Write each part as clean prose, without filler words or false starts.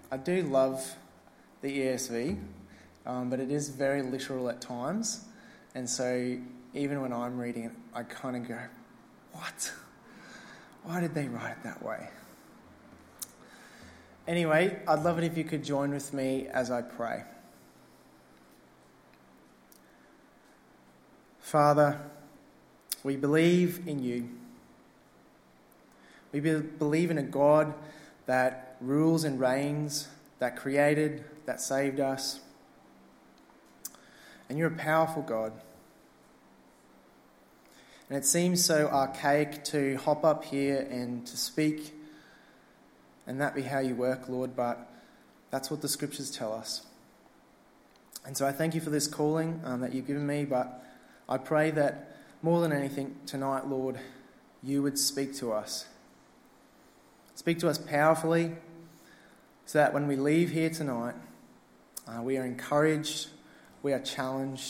I do love the ESV, but it is very literal at times. And so even when I'm reading it, I kind of go, what? Why did they write it that way? Anyway, I'd love it if you could join with me as I pray. Father, we believe in you. We believe in a God that rules and reigns, that created, that saved us. And you're a powerful God. And it seems so archaic to hop up here and to speak and that be how you work, Lord, but that's what the scriptures tell us. And so I thank you for this calling that you've given me, but I pray that more than anything tonight, Lord, you would speak to us. Speak to us powerfully so that when we leave here tonight, we are encouraged, we are challenged,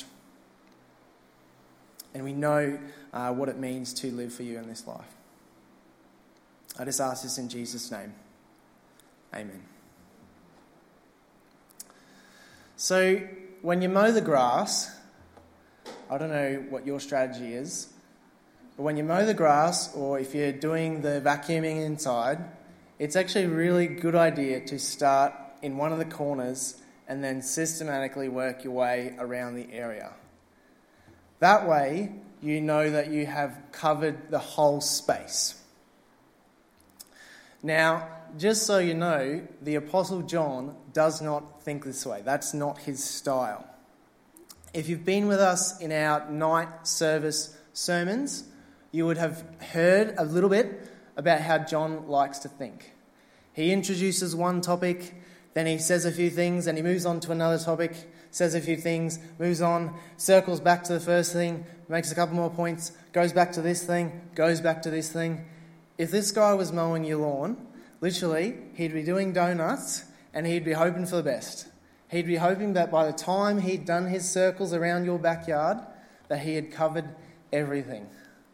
and we know what it means to live for you in this life. I just ask this in Jesus' name. Amen. So, when you mow the grass, I don't know what your strategy is, but when you mow the grass or if you're doing the vacuuming inside, it's actually a really good idea to start in one of the corners and then systematically work your way around the area. That way, you know that you have covered the whole space. Now, just so you know, the Apostle John does not think this way. That's not his style. If you've been with us in our night service sermons, you would have heard a little bit about how John likes to think. He introduces one topic, then he says a few things, and he moves on to another topic, says a few things, moves on, circles back to the first thing, makes a couple more points, goes back to this thing, goes back to this thing. If this guy was mowing your lawn, literally, he'd be doing donuts and he'd be hoping for the best. He'd be hoping that by the time he'd done his circles around your backyard, that he had covered everything.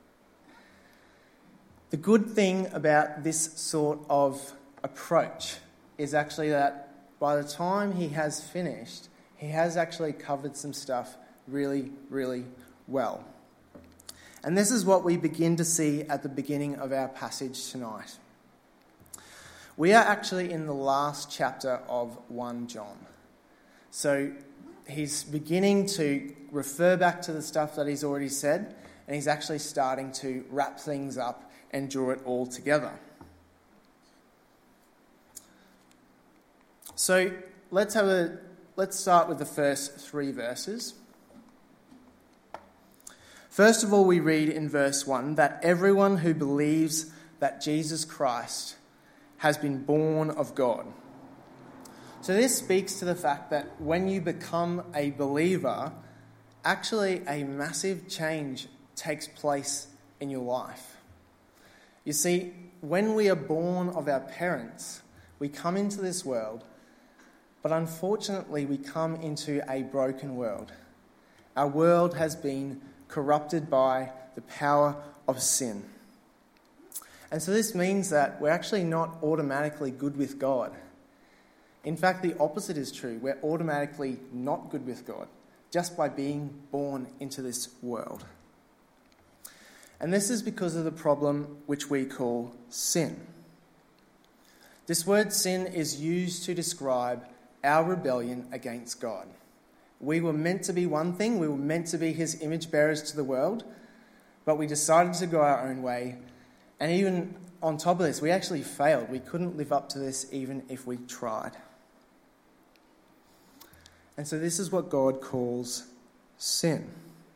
The good thing about this sort of approach is actually that by the time he has finished, he has actually covered some stuff really, really well. And this is what we begin to see at the beginning of our passage tonight. We are actually in the last chapter of 1 John. So he's beginning to refer back to the stuff that he's already said, and he's actually starting to wrap things up and draw it all together. So let's start with the first 3 verses. First of all, we read in verse 1 that everyone who believes that Jesus Christ has been born of God. So this speaks to the fact that when you become a believer, actually a massive change takes place in your life. You see, when we are born of our parents, we come into this world, but unfortunately we come into a broken world. Our world has been corrupted by the power of sin. And so this means that we're actually not automatically good with God. In fact, the opposite is true. We're automatically not good with God just by being born into this world. And this is because of the problem which we call sin. This word sin is used to describe our rebellion against God. We were meant to be one thing, we were meant to be his image bearers to the world, but we decided to go our own way. And even on top of this, we actually failed. We couldn't live up to this even if we tried. And so this is what God calls sin.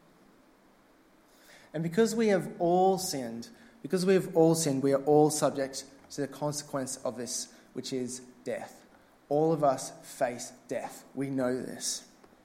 And because we have all sinned, we are all subject to the consequence of this, which is death. All of us face death. We know this.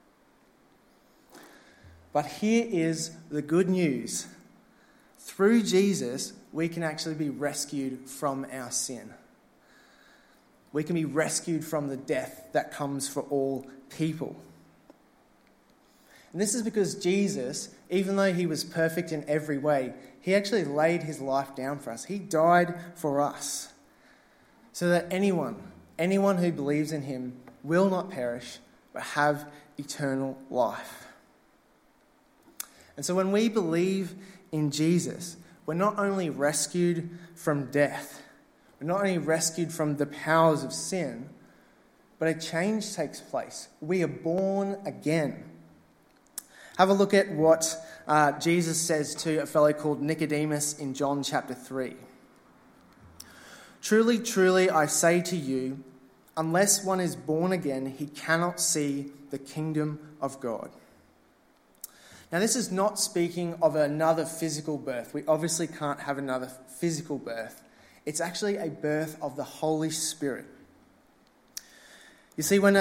But here is the good news. Through Jesus, we can actually be rescued from our sin. We can be rescued from the death that comes for all people. And this is because Jesus, even though he was perfect in every way, he actually laid his life down for us. He died for us so that anyone anyone who believes in him will not perish, but have eternal life. And so when we believe in Jesus, we're not only rescued from death, we're not only rescued from the powers of sin, but a change takes place. We are born again. Have a look at what Jesus says to a fellow called Nicodemus in John chapter 3. Truly, truly, I say to you, unless one is born again, he cannot see the kingdom of God. Now, this is not speaking of another physical birth. We obviously can't have another physical birth. It's actually a birth of the Holy Spirit. You see, when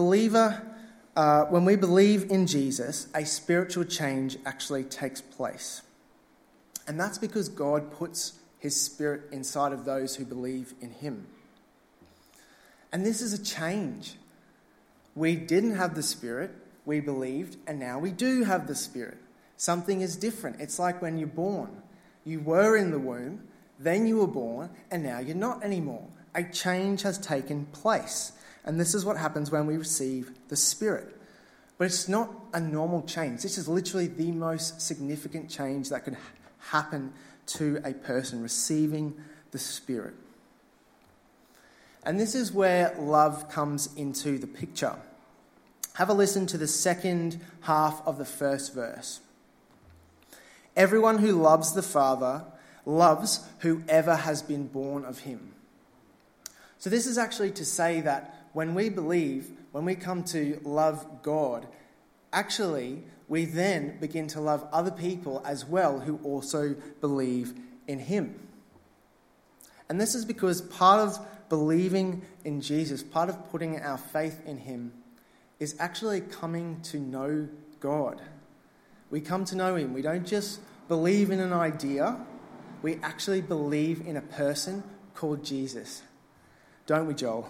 we believe in Jesus, a spiritual change actually takes place. And that's because God puts his Spirit inside of those who believe in him. And this is a change. We didn't have the Spirit, we believed, and now we do have the Spirit. Something is different. It's like when you're born. You were in the womb, then you were born, and now you're not anymore. A change has taken place. And this is what happens when we receive the Spirit. But it's not a normal change. This is literally the most significant change that could happen to a person, receiving the Spirit. And this is where love comes into the picture. Have a listen to the second half of the first verse. Everyone who loves the Father loves whoever has been born of him. So this is actually to say that when we believe, when we come to love God, actually we then begin to love other people as well who also believe in him. And this is because part of believing in Jesus, part of putting our faith in him, is actually coming to know God. We come to know him. We don't just believe in an idea. We actually believe in a person called Jesus. Don't we, Joel?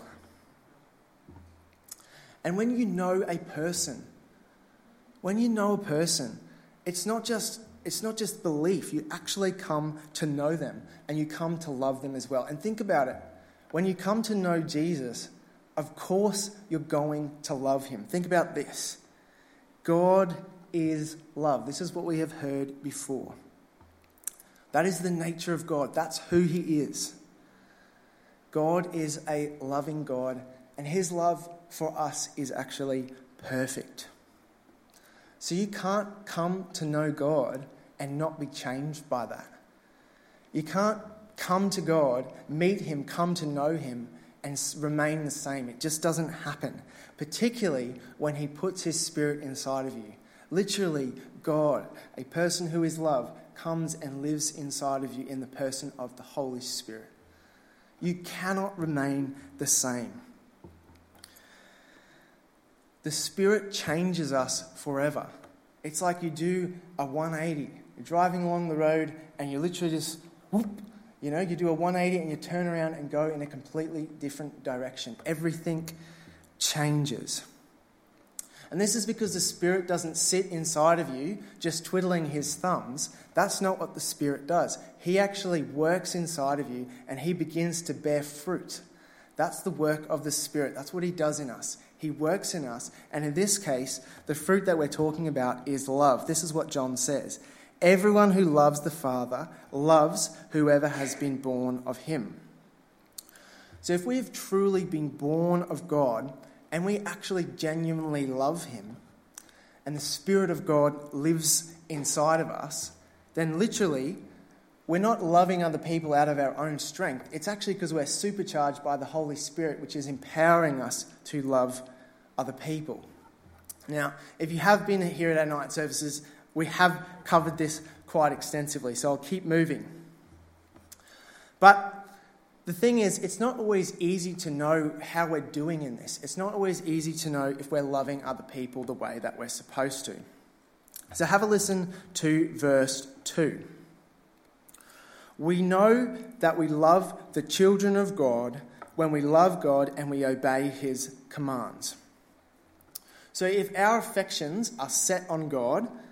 And when you know a person, it's not just belief. You actually come to know them and you come to love them as well. And think about it. When you come to know Jesus, of course you're going to love him. Think about this. God is love. This is what we have heard before. That is the nature of God. That's who he is. God is a loving God, and his love for us is actually perfect. So you can't come to know God and not be changed by that. You can't come to God, meet him, come to know him, and remain the same. It just doesn't happen, particularly when he puts his Spirit inside of you. Literally, God, a person who is love, comes and lives inside of you in the person of the Holy Spirit. You cannot remain the same. The Spirit changes us forever. It's like you do a 180. You're driving along the road and you literally just, whoop, you do a 180 and you turn around and go in a completely different direction. Everything changes. And this is because the Spirit doesn't sit inside of you just twiddling his thumbs. That's not what the Spirit does. He actually works inside of you and he begins to bear fruit. That's the work of the Spirit. That's what he does in us. He works in us. And in this case, the fruit that we're talking about is love. This is what John says. Everyone who loves the Father loves whoever has been born of him. So if we have truly been born of God and we actually genuinely love him and the Spirit of God lives inside of us, then literally we're not loving other people out of our own strength. It's actually because we're supercharged by the Holy Spirit, which is empowering us to love other people. Now, if you have been here at our night services, we have covered this quite extensively, so I'll keep moving. But the thing is, it's not always easy to know how we're doing in this. It's not always easy to know if we're loving other people the way that we're supposed to. So have a listen to verse 2. We know that we love the children of God when we love God and we obey his commands. So if our affections are set on God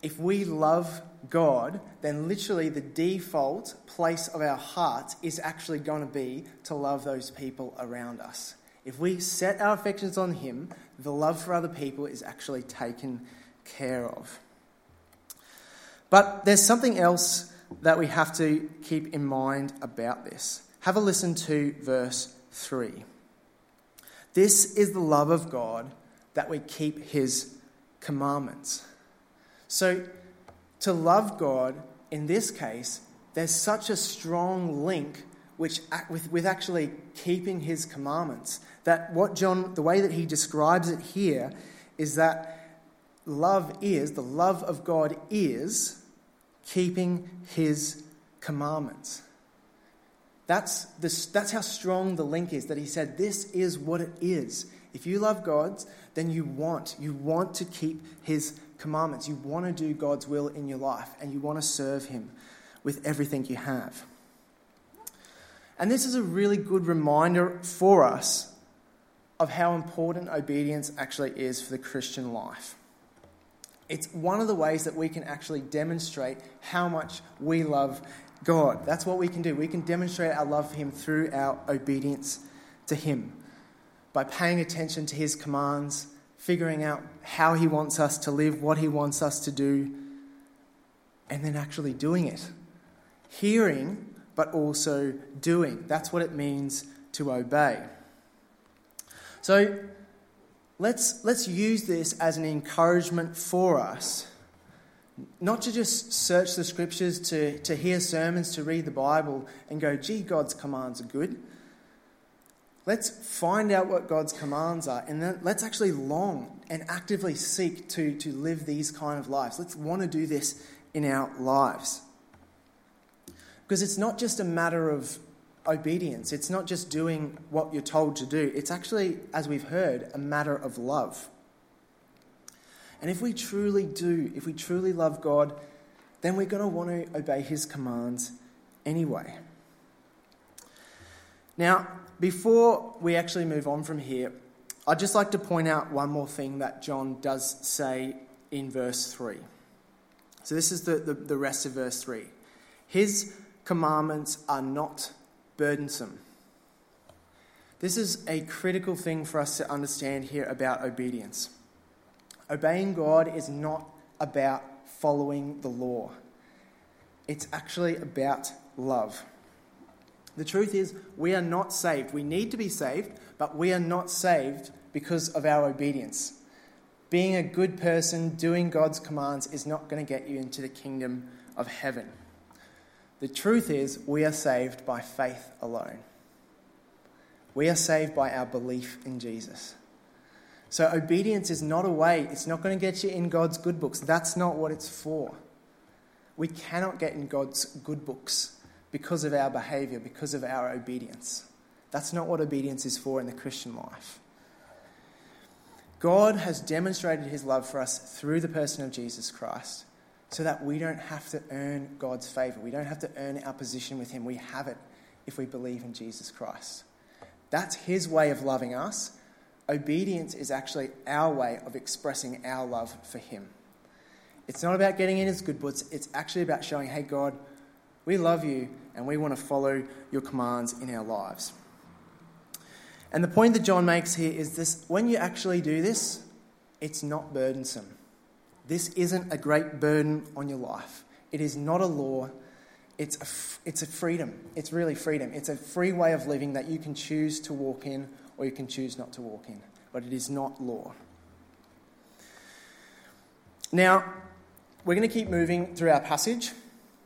if we love God, then literally the default place of our hearts is actually going to be to love those people around us. If we set our affections on him, the love for other people is actually taken care of. But there's something else that we have to keep in mind about this. Have a listen to verse 3. This is the love of God, that we keep his commandments. So to love God, in this case, there's such a strong link with actually keeping his commandments, that the way that he describes it here is that the love of God is keeping his commandments. That's how strong the link is, that he said this is what it is. If you love God, then you want to keep his commandments. You want to do God's will in your life, and you want to serve him with everything you have. And this is a really good reminder for us of how important obedience actually is for the Christian life. It's one of the ways that we can actually demonstrate how much we love God. That's what we can do. We can demonstrate our love for him through our obedience to him, by paying attention to his commands, figuring out how he wants us to live, what he wants us to do, and then actually doing it. Hearing, but also doing. That's what it means to obey. So let's use this as an encouragement for us, not to just search the scriptures, to hear sermons, to read the Bible and go, gee, God's commands are good. Let's find out what God's commands are, and then let's actually long and actively seek to live these kind of lives. Let's want to do this in our lives. Because it's not just a matter of obedience. It's not just doing what you're told to do. It's actually, as we've heard, a matter of love. And if we truly love God, then we're going to want to obey his commands anyway. Now, before we actually move on from here, I'd just like to point out one more thing that John does say in verse 3. So this is the rest of verse 3. His commandments are not burdensome. This is a critical thing for us to understand here about obedience. Obeying God is not about following the law. It's actually about love. The truth is, we are not saved. We need to be saved, but we are not saved because of our obedience. Being a good person, doing God's commands, is not going to get you into the kingdom of heaven. The truth is, we are saved by faith alone. We are saved by our belief in Jesus. So obedience is not a way. It's not going to get you in God's good books. That's not what it's for. We cannot get in God's good books because of our behaviour, because of our obedience. That's not what obedience is for in the Christian life. God has demonstrated his love for us through the person of Jesus Christ, so that we don't have to earn God's favour. We don't have to earn our position with him. We have it if we believe in Jesus Christ. That's his way of loving us. Obedience is actually our way of expressing our love for him. It's not about getting in his good books. It's actually about showing, hey, God, we love you and we want to follow your commands in our lives. And the point that John makes here is this: when you actually do this, it's not burdensome. This isn't a great burden on your life. It is not a law. It's a freedom. It's really freedom. It's a free way of living that you can choose to walk in or you can choose not to walk in. But it is not law. Now, we're going to keep moving through our passage.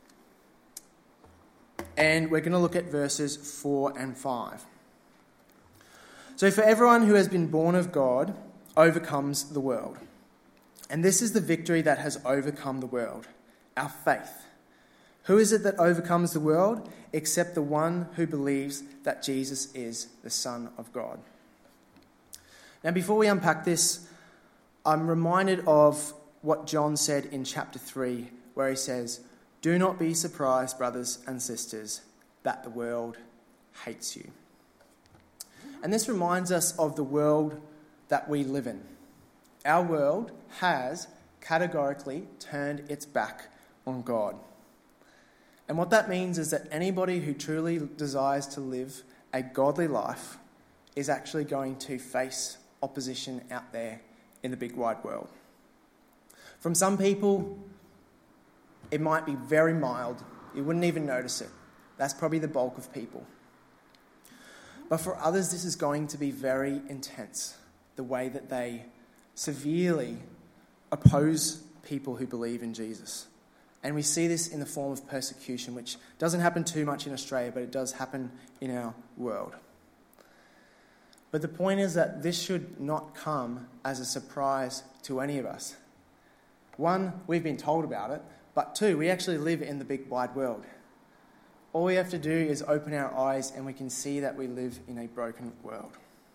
And we're going to look at verses 4 and 5. So, for everyone who has been born of God overcomes the world. And this is the victory that has overcome the world, our faith. Who is it that overcomes the world except the one who believes that Jesus is the Son of God? Now, before we unpack this, I'm reminded of what John said in chapter 3, where he says, "Do not be surprised, brothers and sisters, that the world hates you." And this reminds us of the world that we live in. Our world has categorically turned its back on God. And what that means is that anybody who truly desires to live a godly life is actually going to face opposition out there in the big wide world. From some people, it might be very mild. You wouldn't even notice it. That's probably the bulk of people. But for others, this is going to be very intense, the way that they severely oppose people who believe in Jesus. And we see this in the form of persecution, which doesn't happen too much in Australia, but it does happen in our world. But the point is that this should not come as a surprise to any of us. One, we've been told about it, but two, we actually live in the big wide world. All we have to do is open our eyes and we can see that we live in a broken world.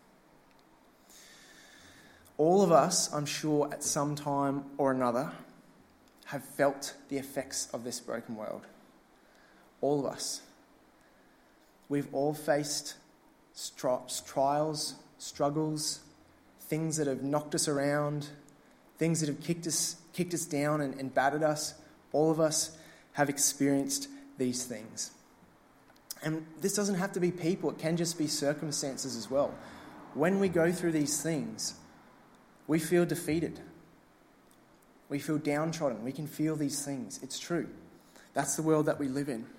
All of us, I'm sure, at some time or another, have felt the effects of this broken world. All of us. We've all faced trials, struggles, things that have knocked us around, things that have kicked us down and battered us. All of us have experienced these things. And this doesn't have to be people, it can just be circumstances as well. When we go through these things, we feel defeated. We feel downtrodden. We can feel these things. It's true. That's the world that we live in.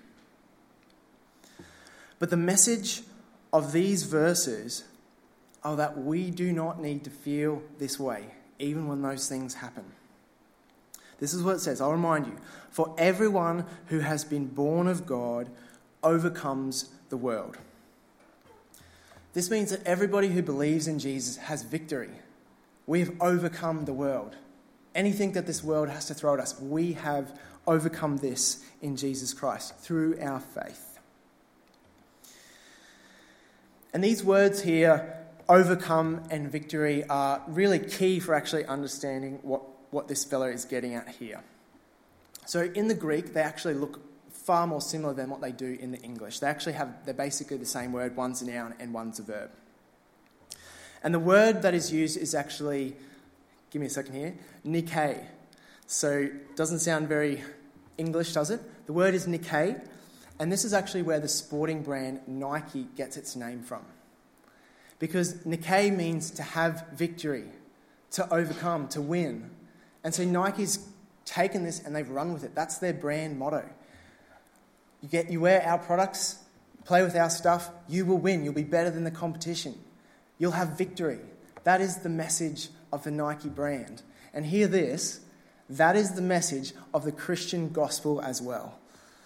But the message of these verses are that we do not need to feel this way, even when those things happen. This is what it says. I'll remind you. For everyone who has been born of God overcomes the world. This means that everybody who believes in Jesus has victory. We have overcome the world. Anything that this world has to throw at us, we have overcome this in Jesus Christ through our faith. And these words here, overcome and victory, are really key for actually understanding what this fellow is getting at here. So in the Greek, they actually look far more similar than what they do in the English. They're basically the same word. One's a noun and one's a verb. And the word that is used is actually, give me a second here, Nike. So it doesn't sound very English, does it? The word is Nike, and this is actually where the sporting brand Nike gets its name from. Because Nike means to have victory, to overcome, to win. And so Nike's taken this and they've run with it. That's their brand motto. You wear our products, play with our stuff, you will win. You'll be better than the competition. You'll have victory. That is the message of the Nike brand. And hear this, that is the message of the Christian gospel as well.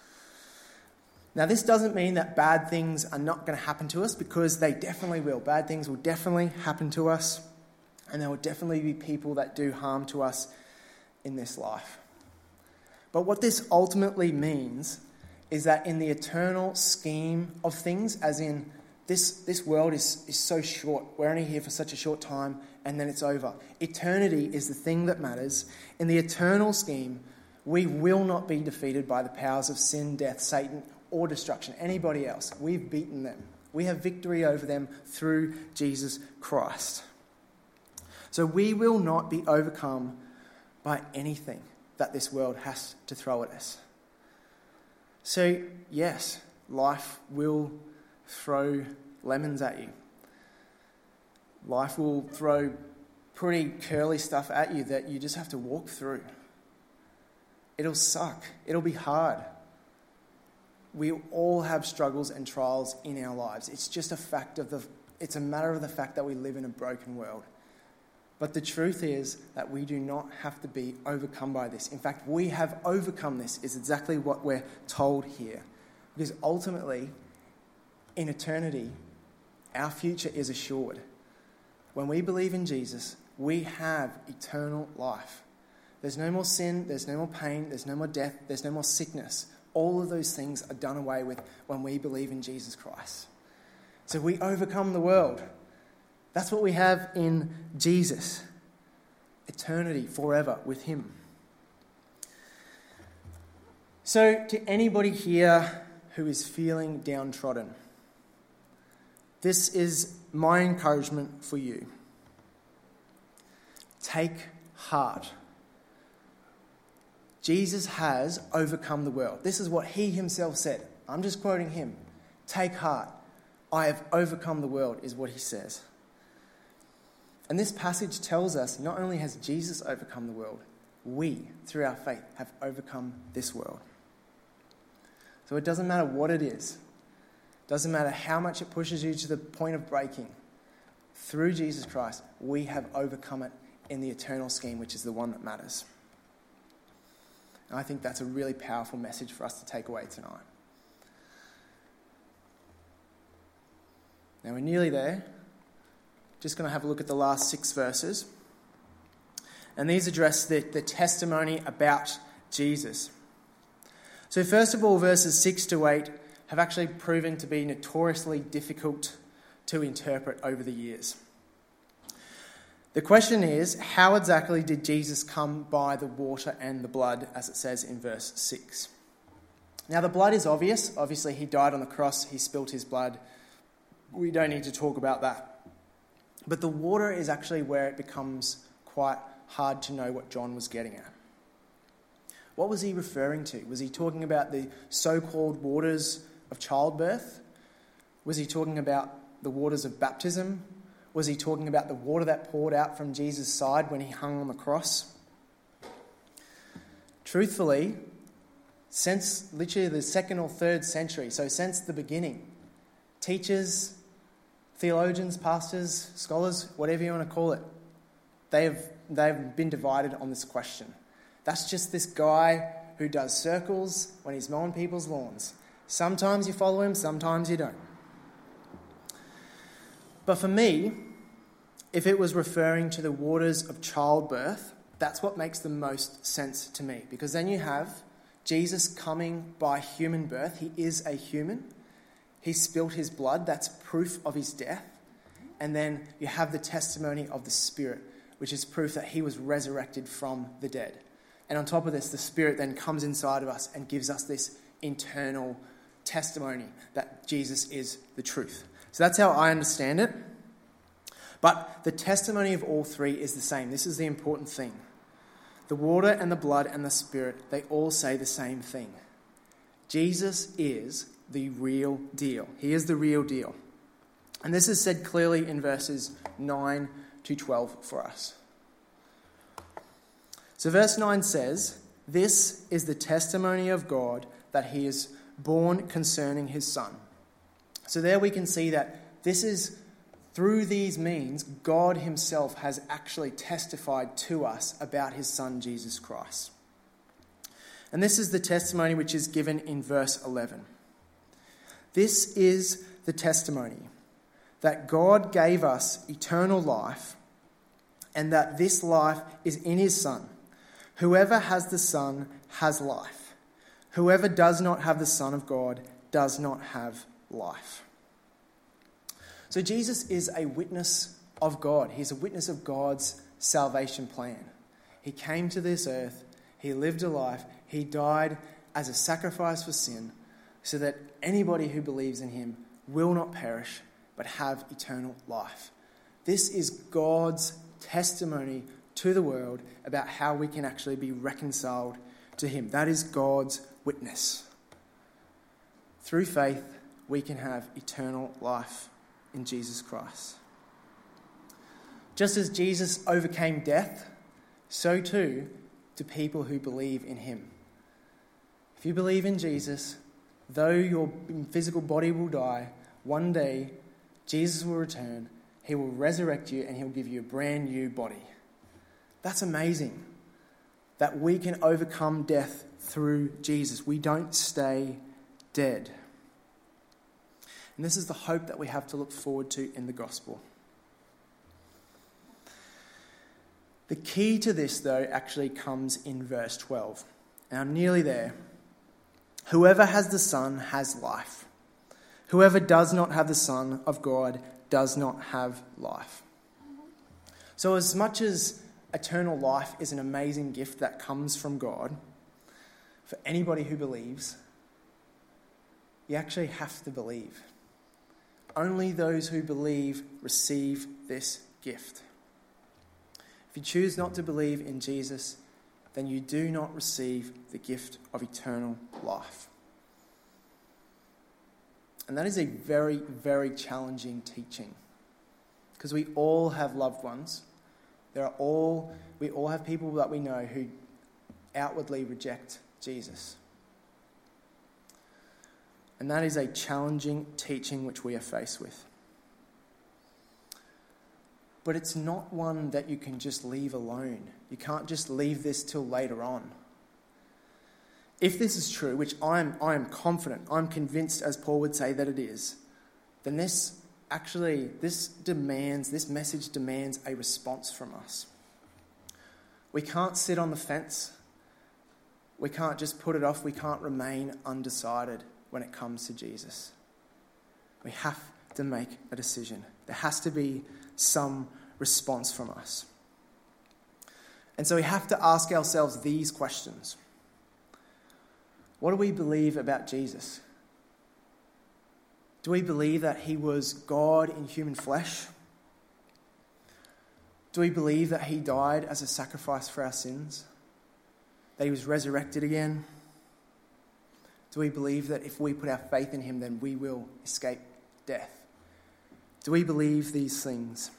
Now, this doesn't mean that bad things are not going to happen to us, because they definitely will. Bad things will definitely happen to us, and there will definitely be people that do harm to us in this life. But what this ultimately means is that in the eternal scheme of things, as in this world is so short, we're only here for such a short time, and then it's over. Eternity is the thing that matters. In the eternal scheme, we will not be defeated by the powers of sin, death, Satan, or destruction, anybody else. We've beaten them. We have victory over them through Jesus Christ. So we will not be overcome by anything that this world has to throw at us. So, yes, life will throw lemons at you. Life will throw pretty curly stuff at you that you just have to walk through. It'll suck. It'll be hard. We all have struggles and trials in our lives. It's just it's a matter of the fact that we live in a broken world. But the truth is that we do not have to be overcome by this. In fact, we have overcome this, is exactly what we're told here. Because ultimately, in eternity, our future is assured. When we believe in Jesus, we have eternal life. There's no more sin, there's no more pain, there's no more death, there's no more sickness. All of those things are done away with when we believe in Jesus Christ. So we overcome the world. That's what we have in Jesus. Eternity, forever with him. So to anybody here who is feeling downtrodden, this is my encouragement for you. Take heart. Jesus has overcome the world. This is what he himself said. I'm just quoting him. Take heart. I have overcome the world, is what he says. And this passage tells us not only has Jesus overcome the world, we, through our faith, have overcome this world. So it doesn't matter what it is. It doesn't matter how much it pushes you to the point of breaking. Through Jesus Christ, we have overcome it in the eternal scheme, which is the one that matters. And I think that's a really powerful message for us to take away tonight. Now we're nearly there. Just going to have a look at the last 6 verses. And these address the testimony about Jesus. So first of all, verses 6 to 8 have actually proven to be notoriously difficult to interpret over the years. The question is, how exactly did Jesus come by the water and the blood, as it says in verse 6? Now the blood is obvious. Obviously he died on the cross, he spilt his blood. We don't need to talk about that. But the water is actually where it becomes quite hard to know what John was getting at. What was he referring to? Was he talking about the so-called waters of childbirth? Was he talking about the waters of baptism? Was he talking about the water that poured out from Jesus' side when he hung on the cross? Truthfully, since literally the 2nd or 3rd century, so since the beginning, teachers, theologians, pastors, scholars, whatever you want to call it, they've been divided on this question. That's just this guy who does circles when he's mowing people's lawns. Sometimes you follow him, sometimes you don't. But for me, if it was referring to the waters of childbirth, that's what makes the most sense to me. Because then you have Jesus coming by human birth. He is a human. He spilt his blood. That's proof of his death. And then you have the testimony of the Spirit, which is proof that he was resurrected from the dead. And on top of this, the Spirit then comes inside of us and gives us this internal testimony that Jesus is the truth. So that's how I understand it. But the testimony of all three is the same. This is the important thing. The water and the blood and the Spirit, they all say the same thing. Jesus is the real deal. He is the real deal. And this is said clearly in verses 9 to 12 for us. So verse 9 says, "This is the testimony of God that he is born concerning his Son." So there we can see that this is, through these means, God himself has actually testified to us about his Son, Jesus Christ. And this is the testimony which is given in verse 11. "This is the testimony, that God gave us eternal life, and that this life is in his Son. Whoever has the Son has life. Whoever does not have the Son of God does not have life." So Jesus is a witness of God. He's a witness of God's salvation plan. He came to this earth. He lived a life. He died as a sacrifice for sin so that anybody who believes in him will not perish but have eternal life. This is God's testimony to the world about how we can actually be reconciled to him. That is God's witness. Through faith, we can have eternal life in Jesus Christ. Just as Jesus overcame death, so too do people who believe in him. If you believe in Jesus, though your physical body will die, one day Jesus will return, he will resurrect you, and he'll give you a brand new body. That's amazing, that we can overcome death through Jesus. We don't stay dead. And this is the hope that we have to look forward to in the gospel. The key to this, though, actually comes in verse 12. And I'm nearly there. "Whoever has the Son has life. Whoever does not have the Son of God does not have life." So as much as eternal life is an amazing gift that comes from God, for anybody who believes, you actually have to believe. Only those who believe receive this gift. If you choose not to believe in Jesus, then you do not receive the gift of eternal life. And that is a very, very challenging teaching, because we all have loved ones. We all have people that we know who outwardly reject Jesus. And that is a challenging teaching which we are faced with. But it's not one that you can just leave alone. You can't just leave this till later on. If this is true, which I am confident, I'm convinced, as Paul would say, that it is, then this message demands a response from us. We can't sit on the fence. We can't just put it off. We can't remain undecided when it comes to Jesus. We have to make a decision. There has to be some response from us. And so we have to ask ourselves these questions. What do we believe about Jesus? Do we believe that he was God in human flesh? Do we believe that he died as a sacrifice for our sins? That he was resurrected again? Do we believe that if we put our faith in him, then we will escape death? Do we believe these things?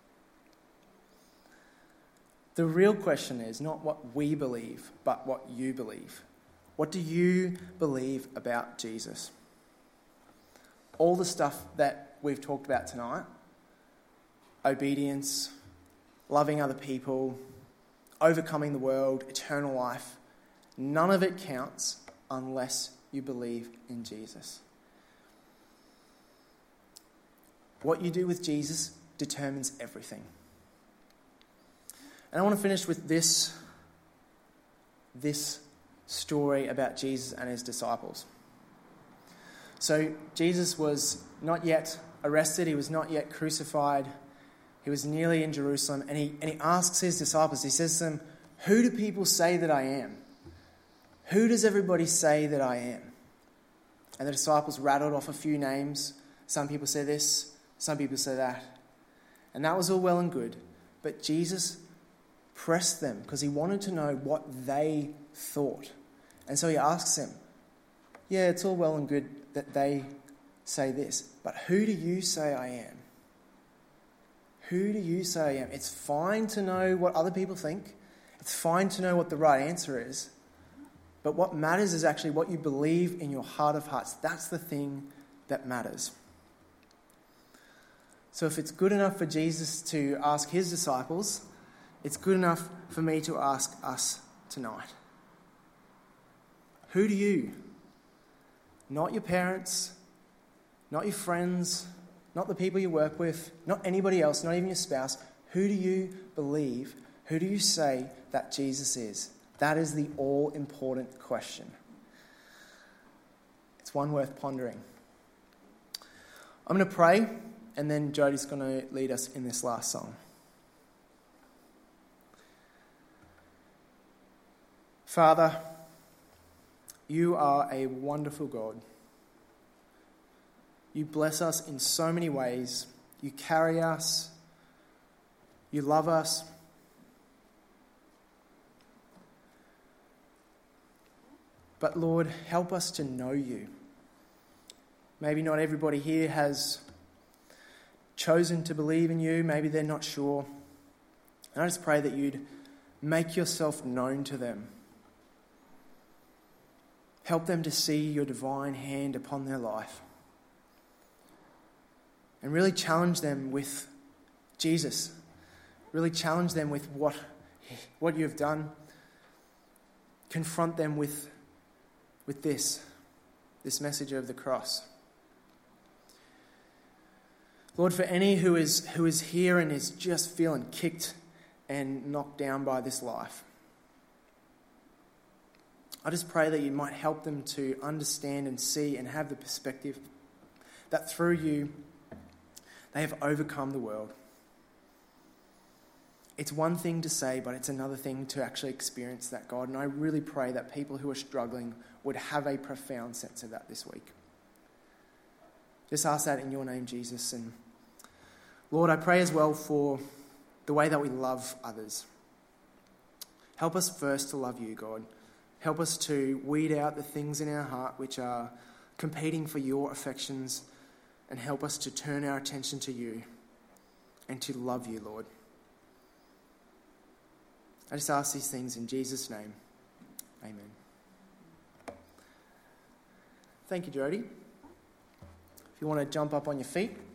The real question is not what we believe, but what you believe. What do you believe about Jesus? All the stuff that we've talked about tonight, obedience, loving other people, overcoming the world, eternal life, none of it counts unless you believe in Jesus. What you do with Jesus determines everything. And I want to finish with this story about Jesus and his disciples. So Jesus was not yet arrested. He was not yet crucified. He was nearly in Jerusalem. And he asks his disciples, he says to them, "Who do people say that I am? Who does everybody say that I am?" And the disciples rattled off a few names. Some people say this, some people say that. And that was all well and good. But Jesus pressed them because he wanted to know what they thought. And so he asks them, "Yeah, it's all well and good that they say this, but who do you say I am? Who do you say I am?" It's fine to know what other people think. It's fine to know what the right answer is. But what matters is actually what you believe in your heart of hearts. That's the thing that matters. So if it's good enough for Jesus to ask his disciples, it's good enough for me to ask us tonight. Who do you? Not your parents, not your friends, not the people you work with, not anybody else, not even your spouse. Who do you believe? Who do you say that Jesus is? That is the all-important question. It's one worth pondering. I'm going to pray, and then Jody's going to lead us in this last song. Father, you are a wonderful God. You bless us in so many ways. You carry us. You love us. But Lord, help us to know you. Maybe not everybody here has chosen to believe in you. Maybe they're not sure. And I just pray that you'd make yourself known to them. Help them to see your divine hand upon their life. And really challenge them with Jesus. Really challenge them with what you have done. Confront them with this message of the cross. Lord, for any who is here and is just feeling kicked and knocked down by this life, I just pray that you might help them to understand and see and have the perspective that through you, they have overcome the world. It's one thing to say, but it's another thing to actually experience that, God. And I really pray that people who are struggling would have a profound sense of that this week. Just ask that in your name, Jesus. And Lord, I pray as well for the way that we love others. Help us first to love you, God. Help us to weed out the things in our heart which are competing for your affections, and help us to turn our attention to you and to love you, Lord. I just ask these things in Jesus' name. Amen. Thank you, Jody. If you want to jump up on your feet.